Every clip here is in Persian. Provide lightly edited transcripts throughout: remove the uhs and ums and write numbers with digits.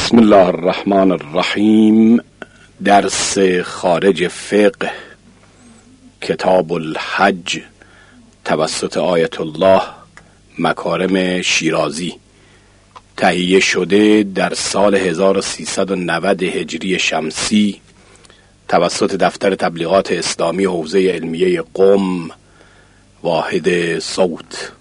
بسم الله الرحمن الرحیم. درس خارج فقه کتاب الحج توسط آیت الله مکارم شیرازی، تهیه شده در سال 1390 هجری شمسی توسط دفتر تبلیغات اسلامی حوزه علمیه قم، واحد صوت.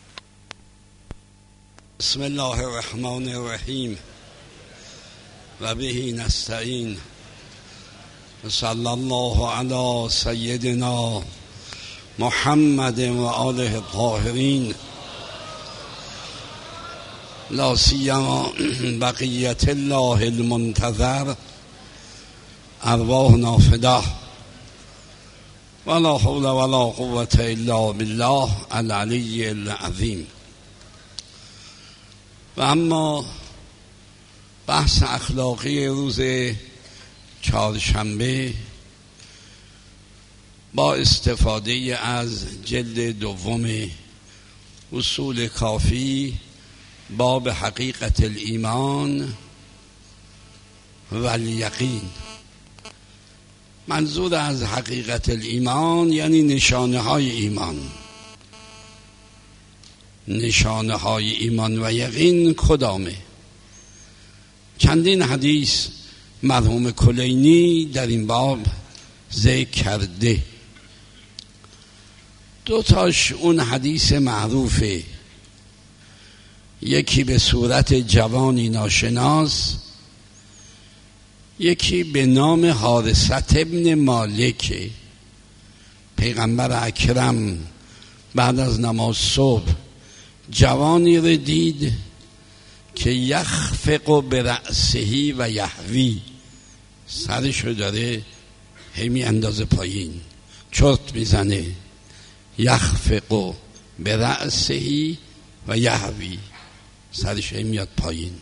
بسم الله الرحمن الرحیم و به نستعین و صلی الله علی سیدنا محمد و آله الطاهرین لا سیما بقیت الله المنتظر ارواحنا فداه ولا حول ولا قوة الا بالله العلی العظیم. و اما بحث اخلاقی روز چهارشنبه با استفاده از جلد دوم اصول کافی باب حقیقت الایمان و الیقین. منظور از حقیقت الایمان یعنی نشانه های ایمان. نشانه های ایمان و یقین کدامه؟ چندین حدیث مرحوم کلینی در این باب ذکر کرده. دو تاش اون حدیث معروفه، یکی به صورت جوانی ناشناس، یکی به نام حارثة ابن مالک. پیغمبر اکرم بعد از نماز صبح جوانی رو دید که یخفق برأسه و یحوی، سرش رو داره همی اندازه پایین، چرت میزنه. یخفق برأسه و یحوی، سرش همی میاد پایین.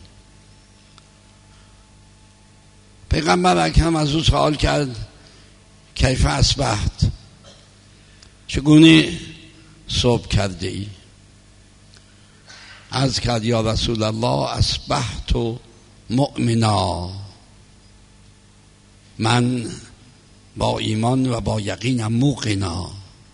پیغمبر اکرم از او سوال کرد کیف اصبحت، چگونه صبح کرده ای؟ از کرد یا رسول الله اصبحت مؤمنا، من با ایمان و با یقینم موقنا.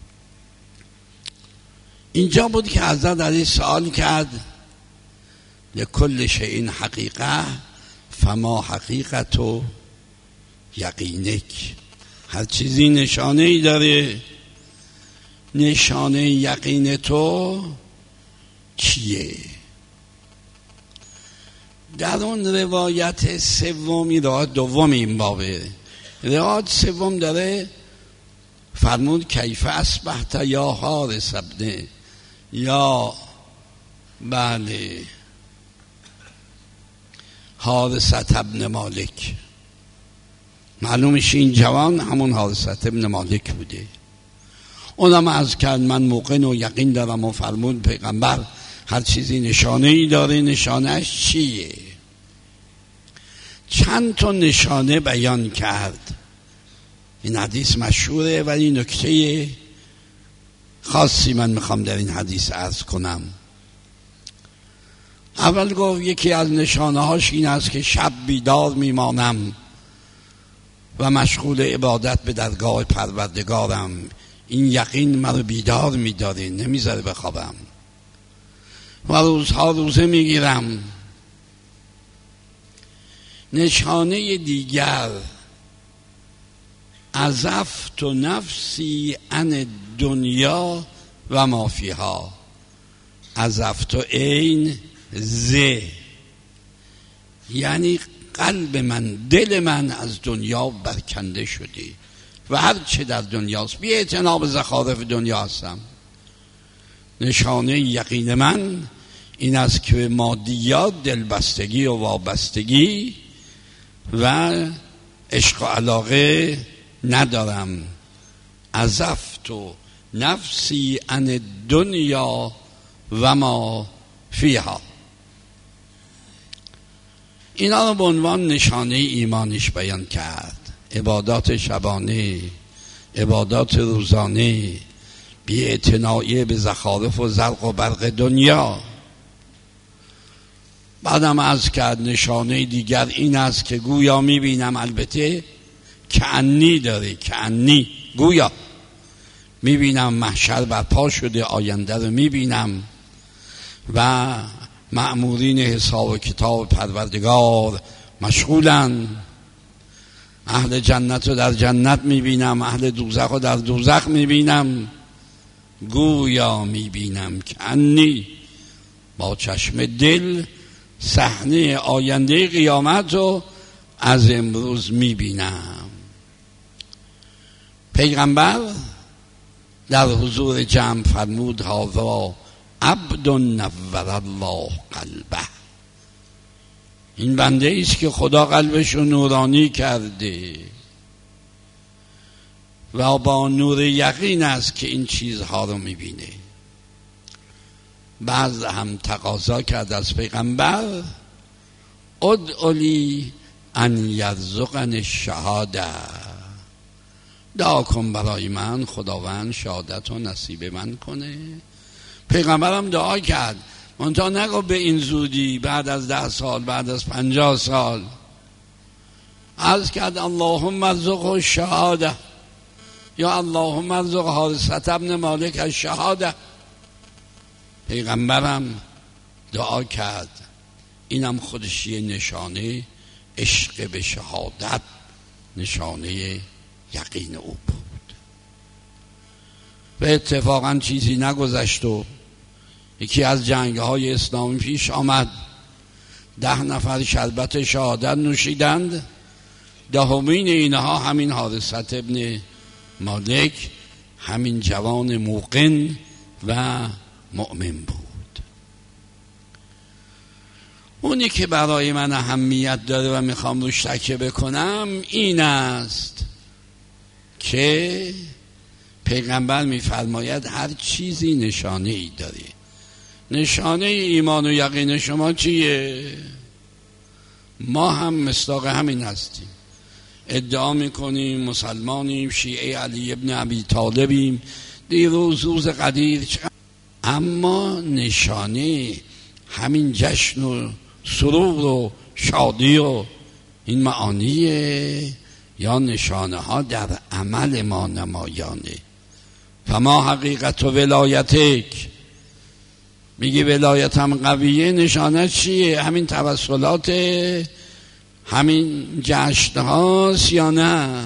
اینجا بود که حضرت علی سوال کرد لکل شیء حقیقه فما حقیقت و یقینک. هر چیزی نشانه ای داره، نشانه یقین تو چیه؟ در اون روایت سومی، روایت دوم این بابه، روایت سوم داره فرمود کیف اصبحت یا حارث ابن، یا بله حارثة ابن مالک. معلومش این جوان همون حارثة ابن مالک بوده. اونم از کرد من موقن و یقین دارم و فرمود پیغمبر هر چیزی نشانه ای داره، نشانهش چیه؟ چند تا نشانه بیان کرد. این حدیث مشهوره ولی نکته خاصی من میخوام در این حدیث عرض کنم. اول گفت یکی از نشانه هاش این است که شب بیدار میمانم و مشغول عبادت به درگاه پروردگارم. این یقین مرا بیدار میداره، نمیذاره بخوابم. و روزها روزه میگیرم. نشانه دیگر عزفت نفسی عن دنیا و ما فیها. عزفت عین ز، یعنی قلب من، دل من از دنیا برکنده شده و هر چه در دنیاست بی اعتنا به زخارف دنیا هستم. نشانه یقین من این است که مادیات دلبستگی و وابستگی و عشق و علاقه ندارم. عزفت نفسی عن دنیا و ما فیها. اینا رو به عنوان نشانه ایمانش بیان کرد. عبادات شبانه، عبادات روزانه، بی اعتنایی به زخارف و زرق و برق دنیا. بعدم عرض کرد نشانه دیگر این است که گویا میبینم، البته کأنی داره، کأنی گویا میبینم محشر برپا شده، آینده رو میبینم و مأمورین حساب و کتاب پروردگار مشغولن. اهل جنت رو در جنت میبینم، اهل دوزخ رو در دوزخ میبینم. گویا میبینم کأنی با چشم دل صحنه آینده قیامت رو از امروز میبینم. پیغمبر در حضور جمع فرمود هذا عبد نور الله قلبه، این بنده است که خدا قلبش رو نورانی کرده و با نور یقین است که این چیزها رو میبینه. بعض هم تقاضا کرد از پیغمبر ادعو لی ان یرزقنی الشهاده، دعا کن برای من خداوند شهادت رو نصیب من کنه. پیغمبرم دعا کرد، منتها نگو به این زودی، بعد از 10 سال، بعد از 50 سال. عرض کرد اللهم ارزقه الشهاده، یا اللهم ارزق حارثة ابن مالک الشهاده. پیغمبرم دعا کرد، اینم خودش یه نشانه عشق به شهادت، نشانه یقین او بود. و اتفاقا چیزی نگذشت و یکی از جنگ‌های اسلامی پیش آمد، 10 نفر شربت شهادت نوشیدند، 10مین اینها همین حارثة ابن مالک، همین جوان موقن و مؤمن بود. اونی که برای من اهمیت داره و میخوام روش تکیه بکنم این است که پیغمبر میفرماید هر چیزی نشانه ای داره. نشانه ایمان و یقین شما چیه؟ ما هم مصداق همین هستیم، ادعا میکنیم مسلمانیم، شیعه علی ابن ابی طالبیم، دیروز روز قدیر، اما نشانه همین جشن و سرور و شادی و این معانیه یا نشانه ها در عمل ما نمایانه. فما حقیقت و ولایتک، میگی ولایتم قویه، نشانه چیه؟ همین توسلات، همین جشن هاست یا نه؟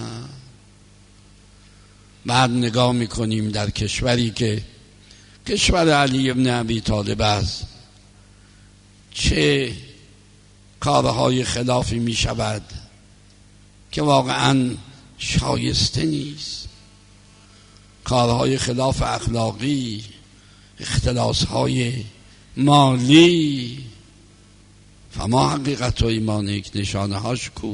بعد نگاه میکنیم در کشوری که کشور علی ابن ابی طالب است، چه کارهای خلافی می شود که واقعا شایسته نیست، کارهای خلاف اخلاقی، اختلاسهای مالی. فما حقیقت و ایمانک، نشانه هاش کو؟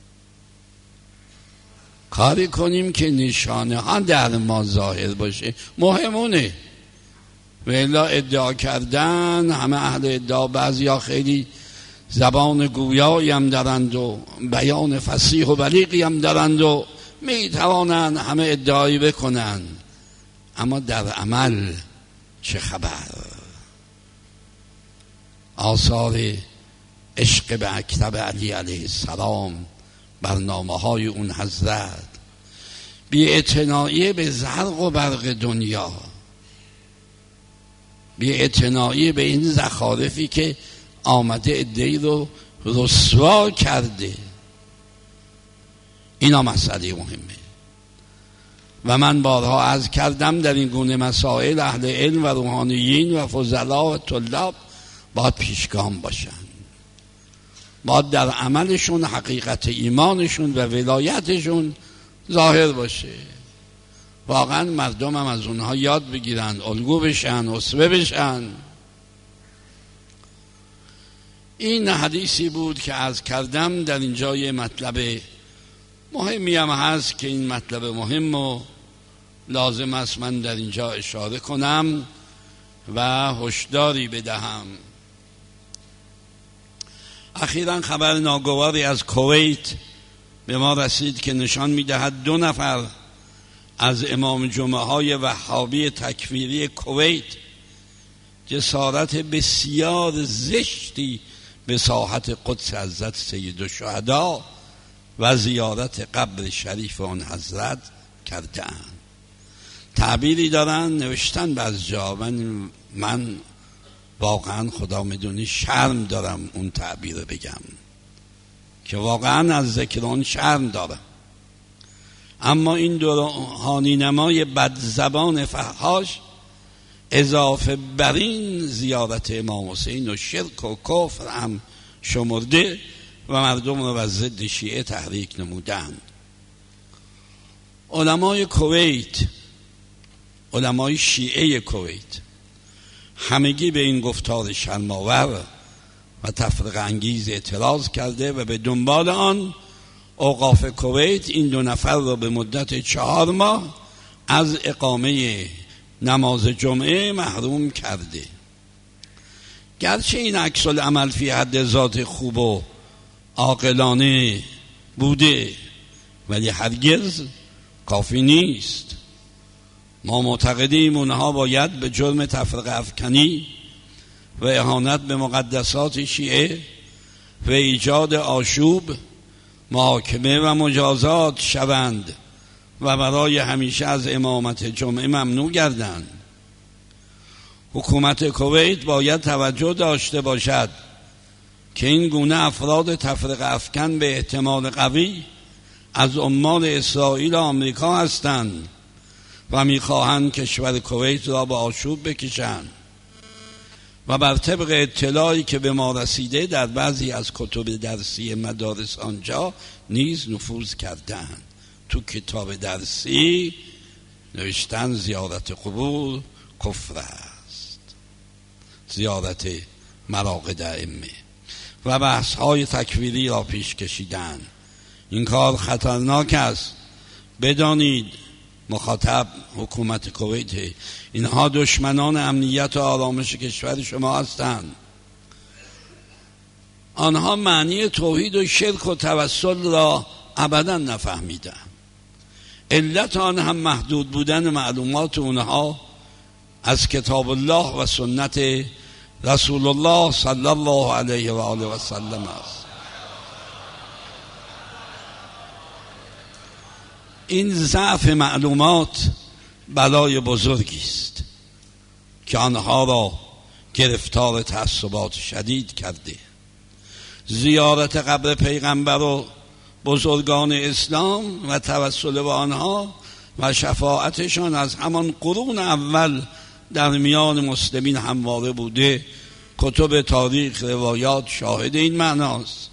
کاری کنیم که نشانه ها در ما ظاهر باشه، مهمونه. و الا ادعا کردن، همه اهل ادعا بعضیا خیلی زبان گویایی هم دارند و بیان فصیح و بلیغی هم دارند و میتوانند همه ادعایی بکنن، اما در عمل چه خبر؟ آثار عشق به اکتب علی علیه السلام، برنامه های اون حضرت، بی‌اعتنایی به زرق و برق دنیا، بی‌اعتنایی به این زخارفی که آمده عده‌ای رو رسوا کرده، اینا مسئله مهمه. و من بارها عرض کردم در این گونه مسائل اهل علم و روحانیین و فضلا و طلاب باید پیشگام باشن، باید در عملشون حقیقت ایمانشون و ولایتشون ظاهر باشه. واقعا مردم هم از اونها یاد بگیرن، الگو بشن، اسوه بشن. این حدیثی بود که عرض کردم. در اینجا یه مطلب مهمی هم هست که این مطلب مهم و لازم است من در اینجا اشاره کنم و هشداری بدهم. اخیراً خبر ناگواری از کویت به ما رسید که نشان می‌دهد 2 نفر از امام جمعه های وهابی تکفیری کویت جسارت بسیار زشتی به ساحت قدس حضرت سید الشهدا و زیارت قبر شریف آن حضرت کردند. تعبیری دارن نوشتن بعض جا، من واقعا خدا میدونی شرم دارم اون تعبیر بگم که واقعا از ذکر اون شرم دارم، اما این روحانی نمای بد زبان فحاش اضافه بر این زیارت امام حسین و شرک و کفر هم شمرده و مردم رو از ضد شیعه تحریک نمودند. علمای کویت، علمای شیعه کویت همگی به این گفتار شرم‌آور و تفرقه انگیز اعتراض کرده و به دنبال آن اوقاف کویت این 2 نفر را به مدت 4 ماه از اقامه نماز جمعه محروم کرده. گرچه این عکس العمل فی حد ذات خوب و عاقلانه بوده ولی هرگز کافی نیست. ما معتقدیم اونها باید به جرم تفرقه افکنی و اهانت به مقدسات شیعه و ایجاد آشوب محاکمه و مجازات شوند و برای همیشه از امامت جمعه ممنوع گردند. حکومت کویت باید توجه داشته باشد که این گونه افراد تفرقه افکن به احتمال قوی از عمال اسرائیل و آمریکا هستند و میخواهند کشور کویت را به آشوب بکشند و بر طبق اطلاعی که به ما رسیده در بعضی از کتب درسی مدارس آنجا نیز نفوذ کردند. تو کتاب درسی نوشتن زیارت قبور کفر است، زیارت مراقد ائمه و بحث های تکفیری را پیش کشیدن. این کار خطرناک است. بدانید مخاطب حکومت کویت، اینها دشمنان امنیت و آرامش کشور شما هستند. آنها معنی توحید و شرک و توسل را ابدا نفهمیدند. علت آن هم محدود بودن معلومات اونها از کتاب الله و سنت رسول الله صلی الله علیه و آله و سلم است. این ضعف معلومات بلای بزرگی است که آنها را گرفتار تعصبات شدید کرده. زیارت قبر پیغمبر و بزرگان اسلام و توسل به آنها و شفاعتشان از همان قرون اول در میان مسلمین همواره بوده. کتب تاریخ روایات شاهد این معناست.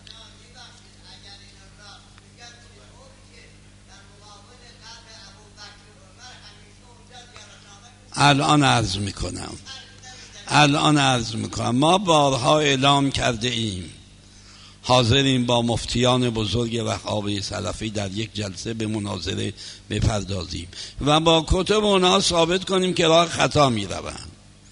الان عرض میکنم ما بارها اعلام کرده ایم حاضریم با مفتیان بزرگ وهابی سلفی در یک جلسه به مناظره بپردازیم و با کتب اونها ثابت کنیم که راه خطا میروند.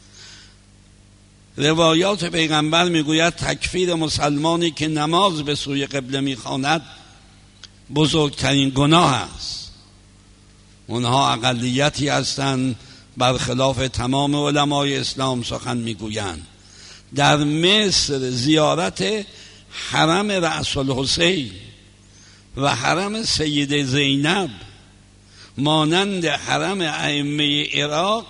روایات پیغمبر میگوید تکفیر مسلمانی که نماز به سوی قبله میخواند بزرگترین گناه است. اونها اقلیتی هستند برخلاف تمام علمای اسلام سخن میگویند. در مصر زیارت حرم رأس الحسین و حرم سید زینب مانند حرم ائمه عراق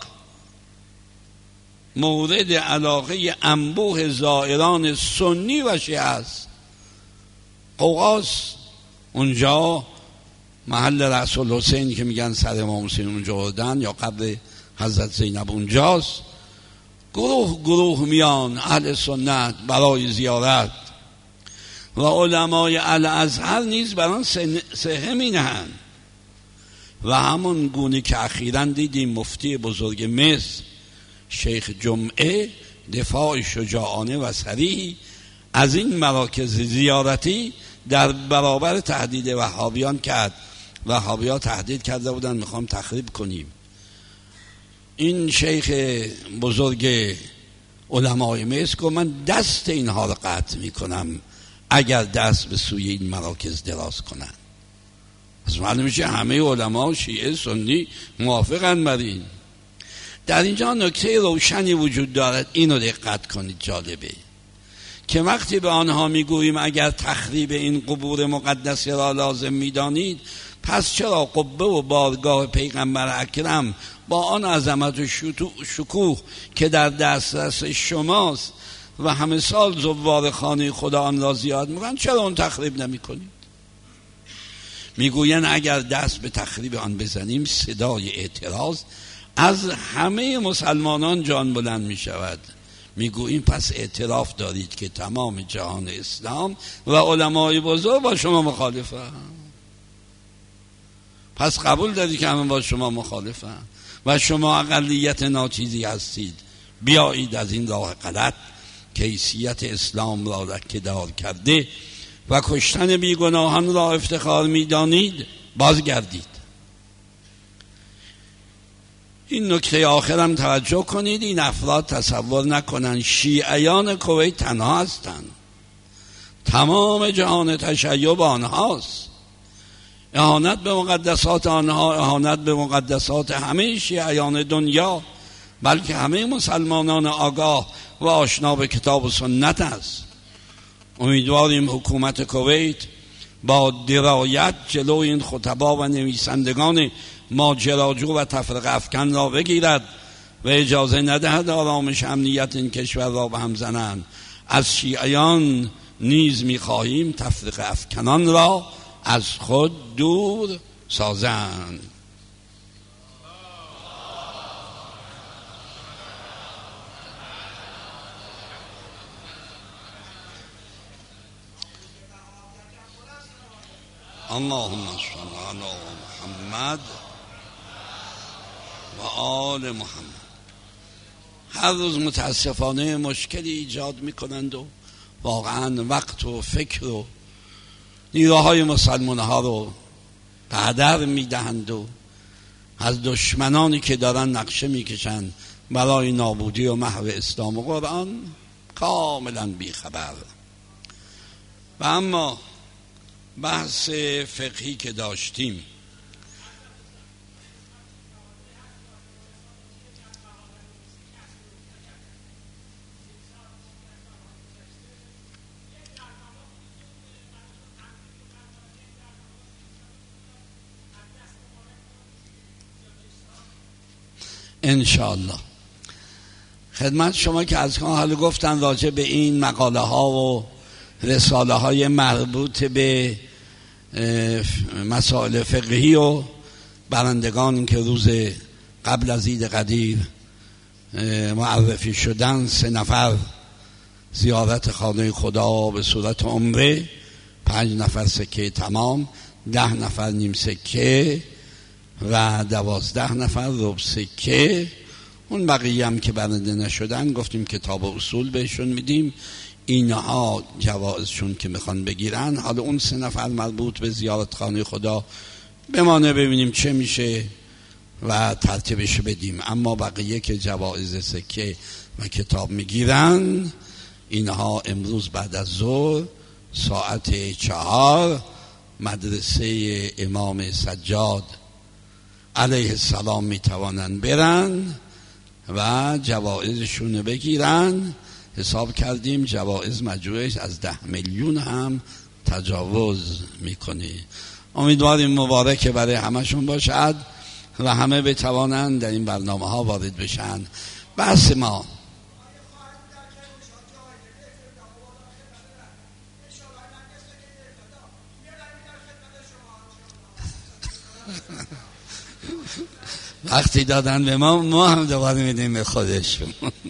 مورد علاقه انبوه زائران سنی و شیعه است. قوقاز اونجا محل رأس الحسین که میگن سر امام حسین اونجا بردن یا قبر حضرت زینب اونجاست. گروه میان اهل سنت برای زیارت و علمای الازهر نیز بران صحه می نهند و همون گونه که اخیراً دیدیم مفتی بزرگ مصر شیخ جمعه دفاع شجاعانه و صریح از این مراکز زیارتی در برابر تهدید وهابیان کرد. وهابیان تهدید کرده بودن میخوام تخریب کنیم. این شیخ بزرگ علمای مصر که من دست اینها رو قطع میکنم اگر دست به سوی این مراکز دراز کنن. از معلوم میشه همه علما شیعه سنی موافقن بر این. در اینجا نکته روشنی وجود دارد، اینو دقت کنید، جالبه که وقتی به آنها میگوییم اگر تخریب این قبور مقدس را لازم میدانید، پس چرا قبه و بارگاه پیغمبر اکرم با آن عظمت و شکوه که در دسترس شماست و همه سال زوار خانه خدا آن را زیاد میکنند، چرا اون تخریب نمی کنید؟ میگویند اگر دست به تخریب آن بزنیم صدای اعتراض از همه مسلمانان جان بلند می شود. میگوییم پس اعتراف دارید که تمام جهان اسلام و علمای بزرگ با شما مخالفن. پس قبول دارید که همه با شما مخالفن و شما اقلیت ناچیزی هستید. بیایید از این راه غلط که حیثیت اسلام را لکه‌دار کرده و کشتن بیگناهان را افتخار میدانید بازگردید. این نکته آخرم توجه کنید، این افراد تصور نکنند شیعیان کویت تنها هستند. تمام جهان تشیع آنهاست. اهانت به مقدسات آنها اهانت به مقدسات همه شیعیان دنیا، بلکه همه مسلمانان آگاه و آشنا به کتاب و سنت است. امیدواریم حکومت کویت با درایت جلو این خطبا و نویسندگان ماجراجو و تفرقه افکن را بگیرد و اجازه ندهد آرامش امنیت این کشور را به هم زنند. از شیعیان نیز می‌خواهیم تفرقه افکنان را از خود دور سازند. اللهم صل علی محمد و آل محمد. هر روز متاسفانه مشکلی ایجاد میکنند و واقعا وقت و فکر و نیروهای مسلمان ها رو به هدر میدهند و از دشمنانی که دارن نقشه میکشند برای نابودی و محو اسلام و قرآن کاملا بیخبر. و اما بحث فقهی که داشتیم، انشاءالله خدمت شما که از حال گفتن راجع به این مقاله ها و رساله های مربوط به مسائل فقهی و برندگان که روز قبل از عید قدیر معرفی شدن، 3 نفر زیارت خانه خدا به صورت عمره، 5 نفر سکه تمام، 10 نفر نیم سکه و 12 نفر ربع سکه. اون بقیه هم که برنده نشدن گفتیم کتاب اصول بهشون میدیم، اینها جوازشون که میخوان بگیرن. حالا اون 3 نفر مربوط به زیارت خانه خدا بمانه، ببینیم چه میشه و ترتیبش بدیم. اما بقیه که جوایز سکه و کتاب میگیرن، اینها امروز بعد از ظهر ساعت 4 مدرسه امام سجاد علیه السلام میتوانن برن و جوایزشون بگیرن. حساب کردیم جوایز مجموعش از 10 میلیون هم تجاوز میکنه. امیدواریم مبارک برای همشون باشد و همه بتوانند در این برنامه ها وارد بشن. بحث ما وقتی دادن به ما هم دوباره میدیم به خودشون.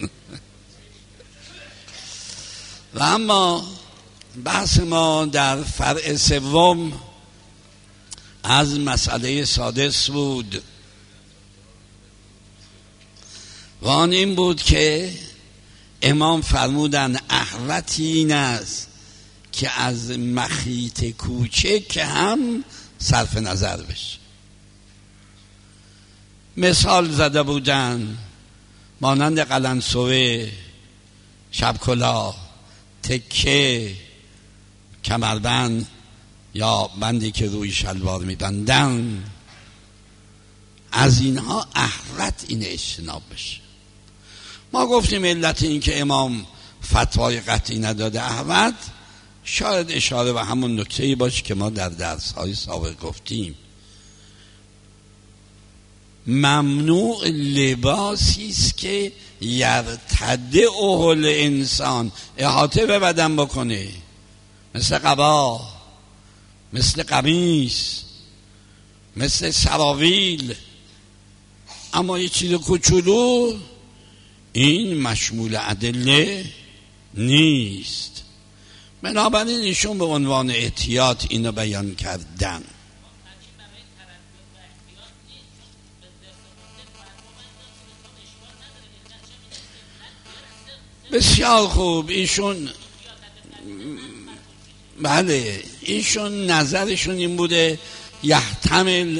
و اما بحث ما در فرع 3 از مسئله سادس بود و آن این بود که امام فرمودن احوط این است که از مخیط کوچک هم صرف نظر بشه. مثال زده بودن مانند قلنسوه، شبکلاه، تکه، کمربند یا بندی که روی شلوار میبندن، از اینها احوط این اجتناب بشه. ما گفتیم علت این که امام فتوای قطعی نداده احمد، شاید اشاره به همون نکته‌ای باشه که ما در درس‌های سابق گفتیم. ممنوع لباسی است که یرتدع حول انسان، احاطه به بدن بکنه، مثل قبا، مثل قمیص، مثل سراویل. اما یه چیز کوچولو این مشمول ادله نیست. بنابراین ایشون به عنوان احتیاط اینو بیان کردن. بسیار خوب. ایشون بله، ایشون نظرشون این بوده یحتمل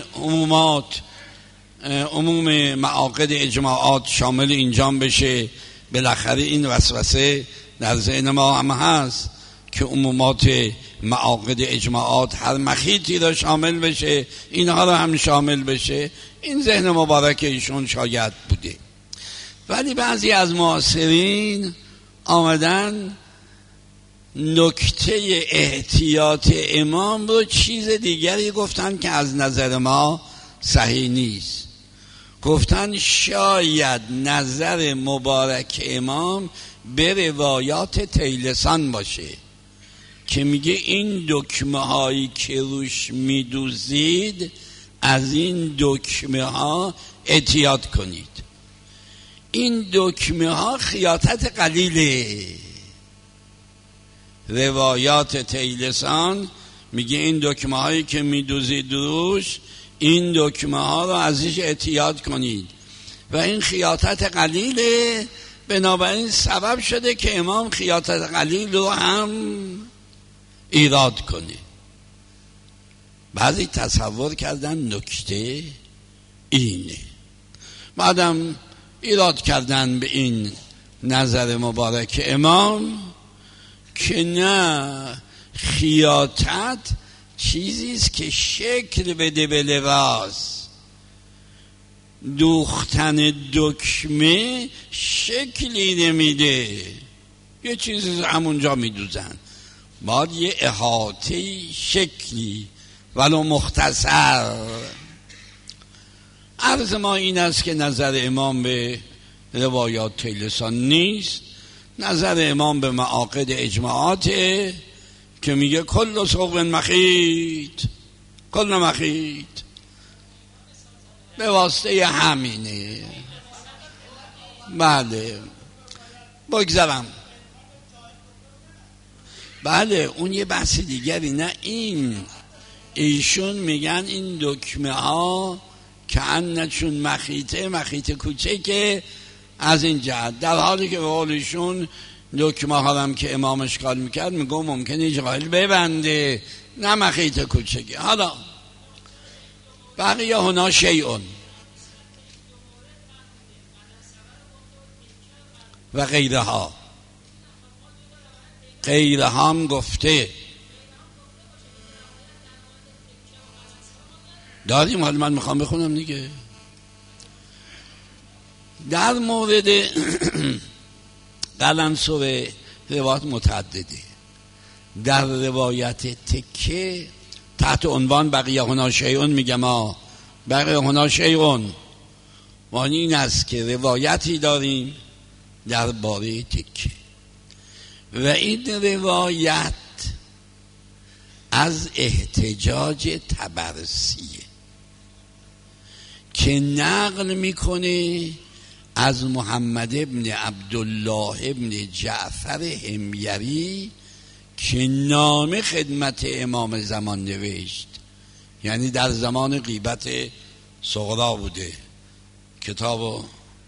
عموم معاقد اجماعات شامل اینجام بشه. بالاخره این وسوسه در ذهن ما هم هست که عمومات معاقد اجماعات هر مخیطی را شامل بشه، اینها را هم شامل بشه. این ذهن مبارک ایشون شاید بوده. ولی بعضی از معاصرین آمدن نکته احتیاط امام رو چیز دیگری گفتن که از نظر ما صحیح نیست. گفتن شاید نظر مبارک امام به روایات طیلسان باشه که میگه این دکمه هایی که روش میدوزید از این دکمه ها احتیاط کنید. این دکمه ها خیاطت قلیله. روایات طیلسان میگه این دکمه هایی که میدوزید روش، این دکمه ها رو ازش احتیاط کنید و این خیاطت قلیله. بنابراین سبب شده که امام خیاطت قلیل رو هم ایراد کنه. بعضی تصور کردن نکته اینه، بعدم ایراد کردن به این نظر مبارک امام که نه، خیاطت چیزیست که شکل بده به لباس. دوختن دکمه شکلی نمیده، یه چیزی همونجا میدوزن، باید یه احاطه شکلی ولو مختصر. عرض ما این است که نظر امام به روایات طیلسان نیست، نظر امام به معاقد اجماعاته که میگه کل ثوب مخیط، کل مخیط، به واسطه همینه. بله بگذارم. بله اون یه بحث دیگری. نه، ایشون میگن این دکمه ها که انچون مخیطه کوچکه از این جهت، در حالی که به قولشون دکمه ها هم که امام اشکال میکرد میگو ممکنه جاهل ببنده، نه مخیطه کوچکه. حالا بقیه هنا شیئون و غیرها هم گفته داریم. حالا من میخوام بخونم دیگه. در مورد قلنسوه روایت متعدده. در روایت تکه تحت عنوان بقیه هنا شیئون میگم بقیه هنا شیئون، وانی این است که روایتی داریم در باره تکه و این روایت از احتجاج طبرسیه که نقل میکنه از محمد ابن عبدالله ابن جعفر حمیری که نامه خدمت امام زمان نوشت، یعنی در زمان غیبت صغرا بوده. کتاب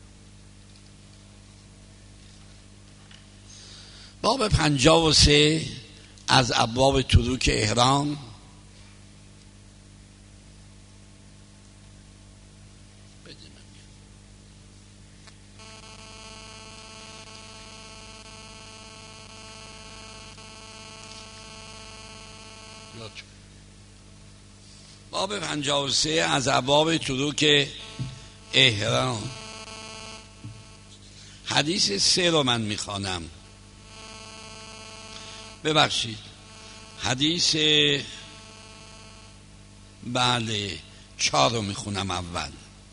باب 53 از ابواب تروک احرام. باب 53 از ابواب تروک احرام. حدیث 3 رو من میخوانم. ببخشید، حدیث 4 رو میخونم اول.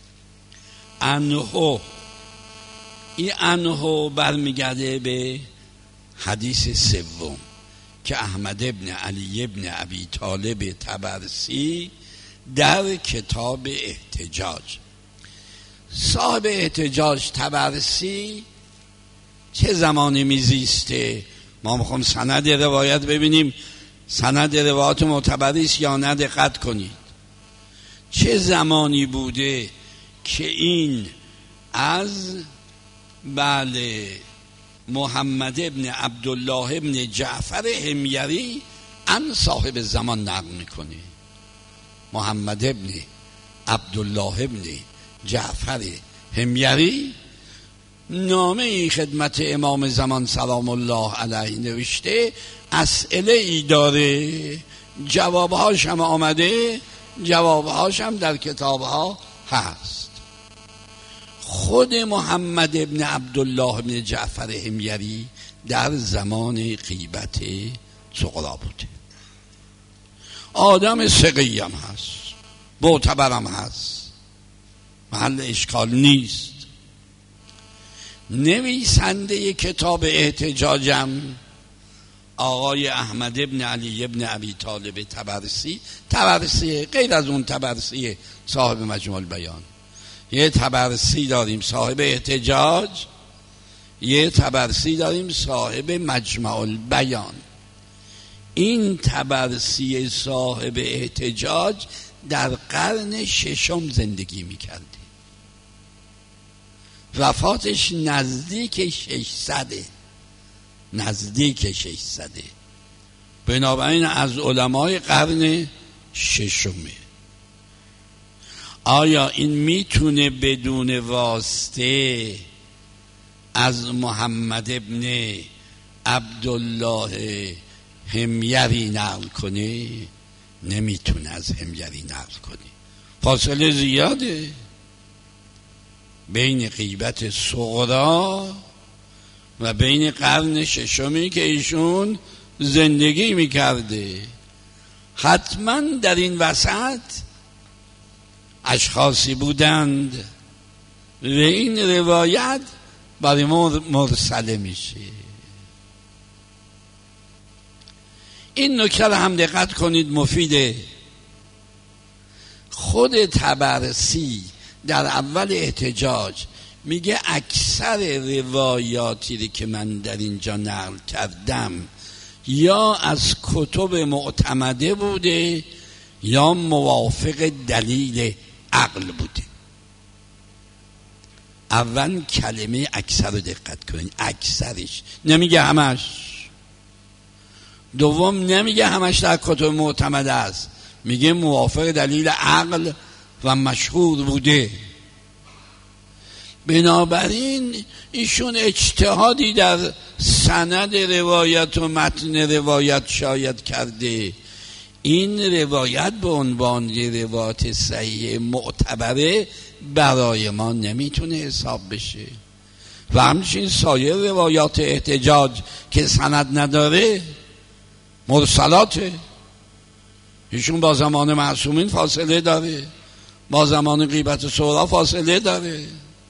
انهو، این انهو برمیگرده به حدیث 3 که احمد ابن علی ابن ابی طالب طبرسی در کتاب احتجاج، صاحب احتجاج طبرسی چه زمانی میزیسته؟ ما میخوام سند روایت ببینیم سند روایت معتبری است یا نه، دقت کنید. چه زمانی بوده که این از محمد ابن عبدالله ابن جعفر حمیری ان صاحب زمان نقل میکنه. محمد ابن عبدالله ابن جعفر حمیری نامه ای خدمت امام زمان سلام الله علیه نوشته، اسئله ای داره، جوابهاش هم آمده، جوابهاش هم در کتابها هست. خود محمد ابن عبدالله ابن جعفر حمیری در زمان غیبت صغرا بوده، آدم ثقه‌ای هم هست، معتبرم هست، محل اشکال نیست. نویسنده کتاب احتجاجم آقای احمد ابن علی ابن ابی طالب طبرسی غیر از اون طبرسی صاحب مجموع البیان، یه طبرسی داریم صاحب احتجاج، یه طبرسی داریم صاحب مجمع البیان. این طبرسی صاحب احتجاج در قرن 6 زندگی میکرده، وفاتش نزدیک 600، بنابراین از علمای قرن 6. آیا این میتونه بدون واسطه از محمد ابن عبدالله حمیری نقل کنه؟ نمیتونه از حمیری نقل کنه، فاصله زیاده بین غیبت صغرا و بین قرن 6 که ایشون زندگی میکرده. حتما در این وسط اشخاصی بودند و این روایت برای مرسله میشه. این نکته رو هم دقت کنید، مفیده. خود طبرسی در اول احتجاج میگه اکثر روایاتی که من در اینجا نقل کردم یا از کتب معتمده بوده یا موافق دلیل عقل بوده. اول کلمه اکثر رو دقت کنید، اکثرش، نمیگه همش. دوم نمیگه همش در کتب معتمده است، میگه موافق دلیل عقل و مشهور بوده. بنابراین ایشون اجتهادی در سند روایت و متن روایت شاید کرده. این روایت به عنوان روایت صحیح معتبره برای ما نمیتونه حساب بشه و همچنین سایر روایات احتجاج که سند نداره مرسلاته. ایشون با زمان معصومین فاصله داره، با زمان غیبت صغرا فاصله داره.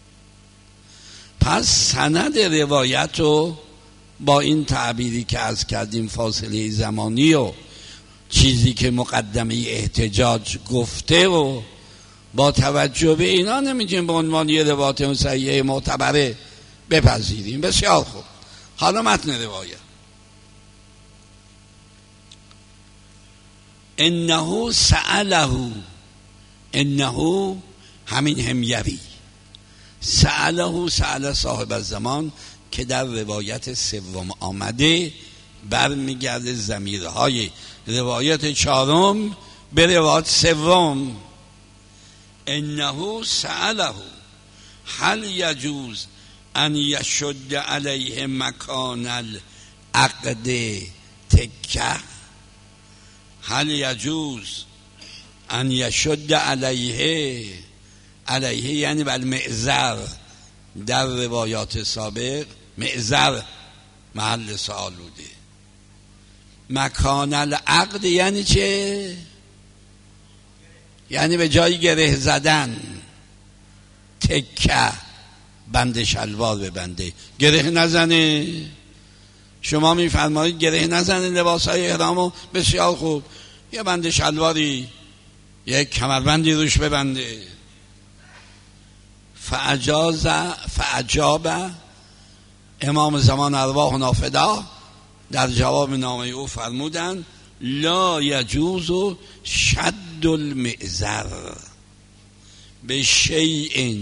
پس سند روایت رو با این تعبیری که عرض کردیم فاصله زمانی و چیزی که مقدمه احتجاج گفته و با توجه به اینا نمیتونیم به عنوان یه روایت صحیح معتبره بپذیریم. بسیار خوب، حالا متن روایت. انه سأله، انه همین حمیری، سأله صاحب الزمان که در روایت 3 آمده، برمیگرده ضمیرهای روایت 4 به روایت 3. انه سأله هل یجوز ان یشد علیه مکان العقد تکه، هل یجوز ان یشد علیه یعنی بالمعذر. در روایات سابق معذر محل سوال بوده، مکان العقد یعنی چه؟ یعنی به جای گره زدن تکه بند شلوار ببنده، گره نزنه. شما میفرمایید گره نزنه لباسهای احرامو، بسیار خوب، یه بند شلواری یک کمربندی روش ببنده. فعجاب امام زمان ارواحنا فدا در جواب نامه او فرمودند لا یجوز شد المئزر به شیء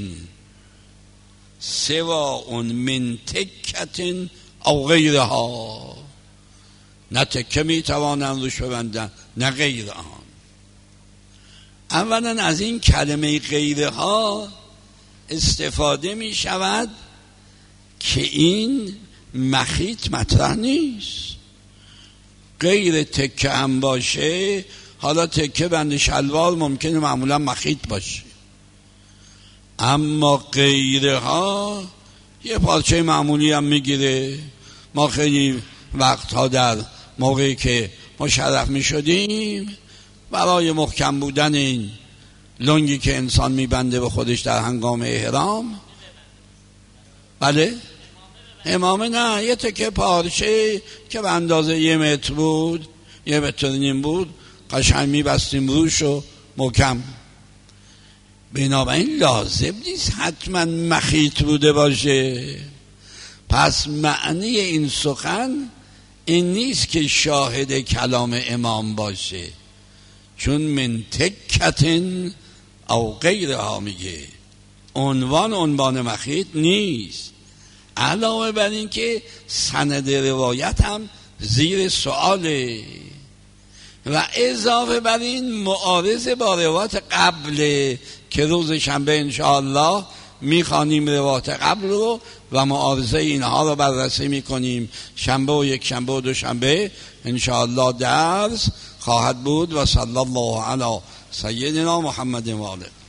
سواء من تکة او غیرها. نه تکه میتوانند روش ببندن نه غیر آن. اولا از این کلمه غیرها استفاده می شود که این مخیط مطرح نیست. غیر تکه هم باشه، حالا تکه بند شلوار ممکنه معمولا مخیط باشه، اما غیرها یه پارچه معمولی هم میگیره. ما خیلی وقتها در موقعی که مشرف میشدیم برای محکم بودن این لنگی که انسان میبنده به خودش در هنگام احرام، بله امامه، نه یه تکه پارچه که به اندازه 1 متر بود، 1.5 متر بود، قشنگ میبستیم روش و محکم. بنابراین لازم نیست حتما مخیط بوده باشه. پس معنی این سخن این نیست که شاهد کلام امام باشه، چون من تکتن او غیرها میگه، عنوان مخیط نیست. علاوه بر این که سند روایت هم زیر سؤاله و اضافه بر این معارض با روایت قبل که روز شنبه انشاءالله میخوانیم روایت قبل رو و معارضه اینها رو بررسی میکنیم. شنبه و یک شنبه و 2 شنبه انشاءالله درس خواهد بود. و صلی الله علی سیدنا محمد و آله.